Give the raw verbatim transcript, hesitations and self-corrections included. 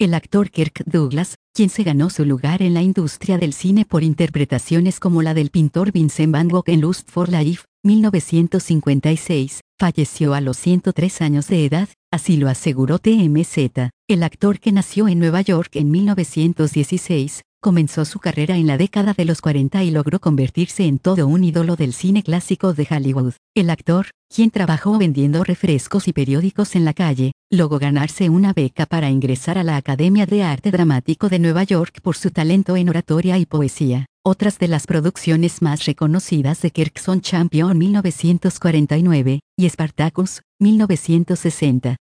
El actor Kirk Douglas, quien se ganó su lugar en la industria del cine por interpretaciones como la del pintor Vincent Van Gogh en Lust for Life, mil novecientos cincuenta y seis, falleció a los ciento tres años de edad, así lo aseguró T M Z. El actor, que nació en Nueva York en mil novecientos dieciséis, comenzó su carrera en la década de los cuarenta y logró convertirse en todo un ídolo del cine clásico de Hollywood. El actor, quien trabajó vendiendo refrescos y periódicos en la calle, logró ganarse una beca para ingresar a la Academia de Arte Dramático de Nueva York por su talento en oratoria y poesía. Otras de las producciones más reconocidas de Kirk son Champion mil novecientos cuarenta y nueve y Spartacus, mil novecientos sesenta.